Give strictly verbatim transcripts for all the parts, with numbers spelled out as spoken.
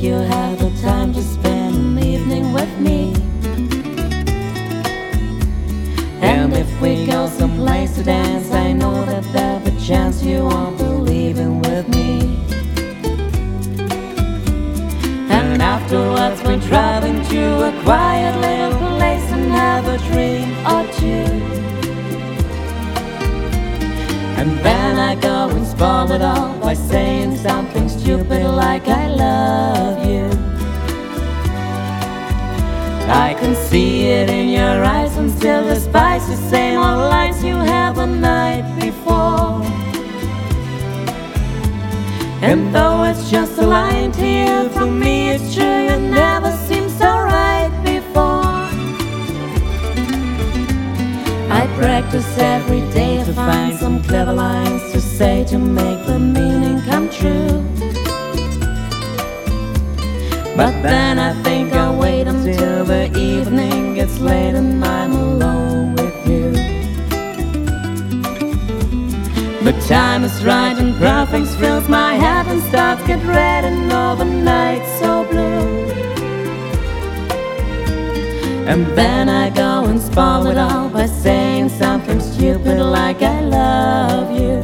you have the time to spend an evening with me. And if we go someplace to dance, I know that there's a chance you won't be leaving with me. And afterwards we're driving to a quiet little place and have a drink or two. And then I go and spoil it all by saying something stupid like I love you. I can see it in your eyes and still despise the same old lines you had the night before. And though it's just a line to you, for me it's true, you never seemed so right before. I practice every day to find some clever lines to say to make the meaning come true. But then I think I'll wait until the evening gets late and I'm alone with you. The time is right and perfect fills my head and starts get red and all the night's so blue. And then I go and spoil it all by saying something stupid like I love you.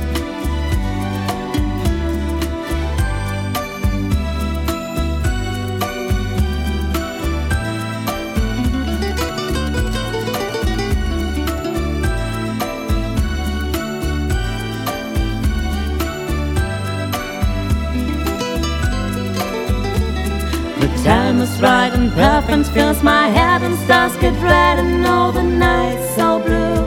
The time is right and perfect fills my head and stars get red and all the night's so blue.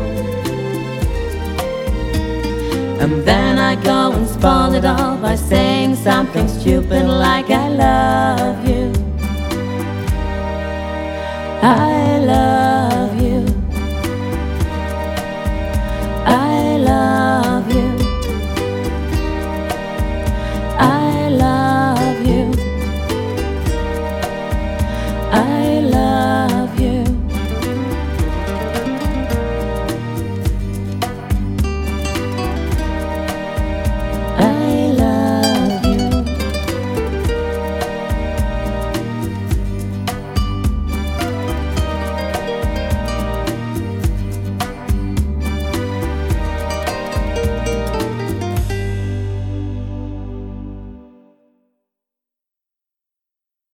And then I go and spoil it all by saying something stupid like I love you. I love you.